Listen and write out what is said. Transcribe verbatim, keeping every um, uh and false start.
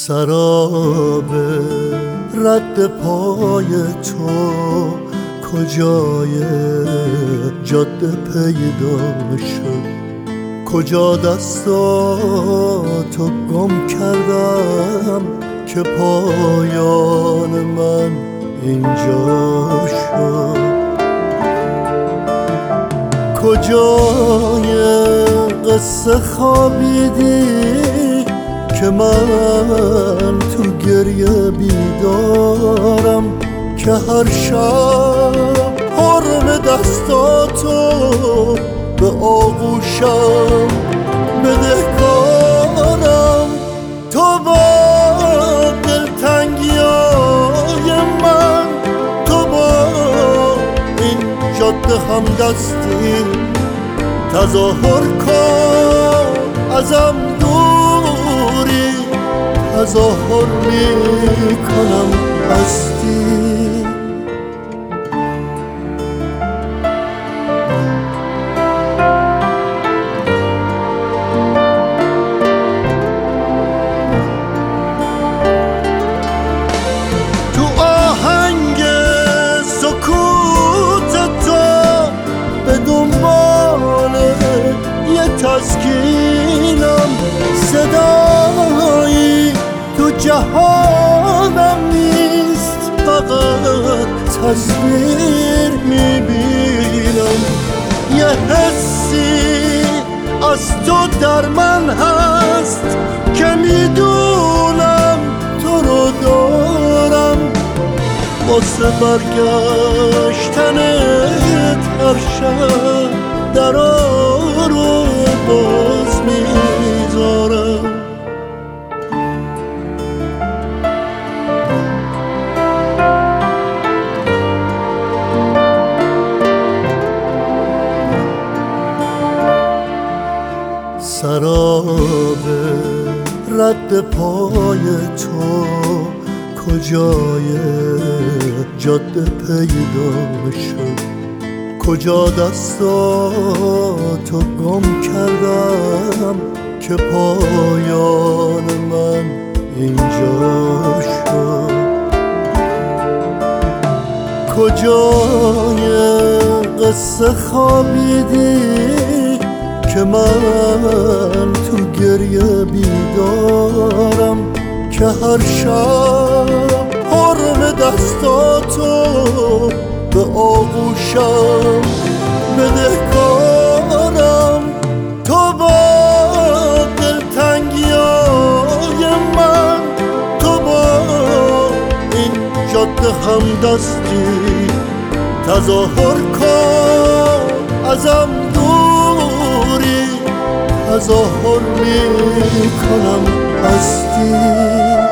سراب رد پای تو کجای جاده پیدا شد، کجا دستاتو گم کردم که پایان من اینجا شد. کجای قصه خوابیدی که من تو گریه بیدارم، که هر شب حرم دستاتو به آغوشم بدهکارم. تو با دلتنگیای من، تو با این جاده همدستی تظاهر کن ازم دوری، تظاهر میکنم هستی. تو آهنگ سکوت تو به دنبال یه تسکینم، صدایی تو جهانم نیست، فقط تصویر میبینم. یه حسی از تو در من هست که میدونم تو رو دارم، واسه برگشتنت هر شب درا رو باز میذارم. سراب رد پای تو کجای جاده پیدا شد، کجا دستاتو گم کردم که پایان من اینجا شد. کجای قصه خوابیدی که من تو گریه بیدارم، که هر شب حرم دستاتو به آغوشم بدهکارم. تو با دلتنگیای من، تو با این جاده همدستی تظاهر کن ازم دوری، تظاهر میکنم هستی.